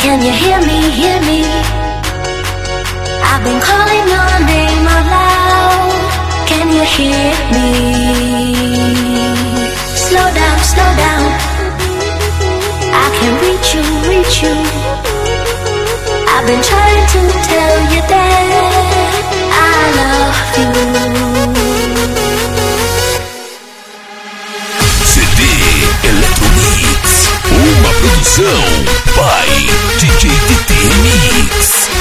Can you hear me, hear me? I've been calling your name out loud. Can you hear me? Slow down, slow down. I can reach you, reach you. I've been trying to tell you that I love you. CD Electromix, uma produção by DJ TT Mix.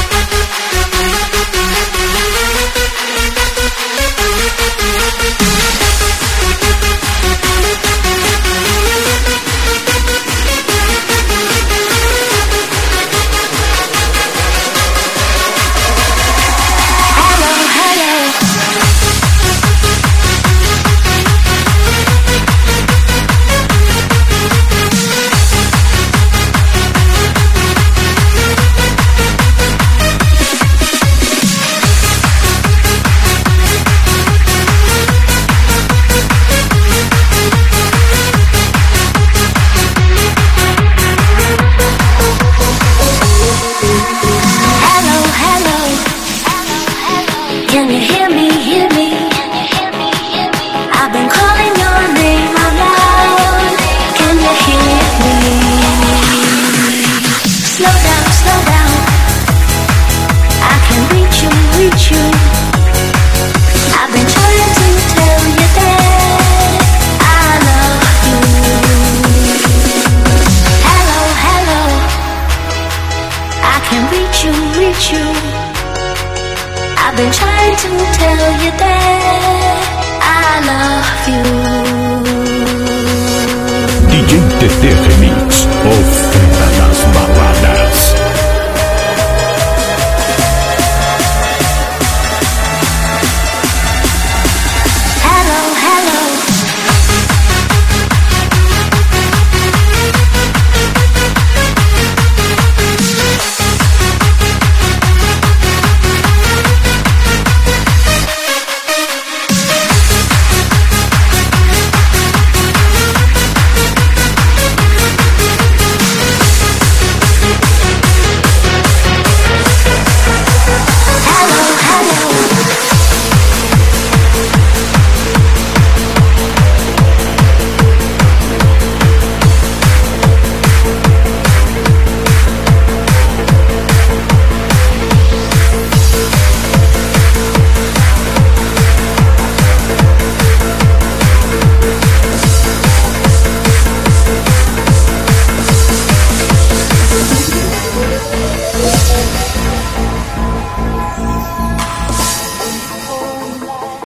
Can you hear me, hear me? I've been calling your name out loud. Can you hear me? Slow down, slow down. I can reach you, reach you. I've been trying to tell you that I love you. Hello, hello. I can reach you, reach you. I've been trying to tell you that I love you. DJ TT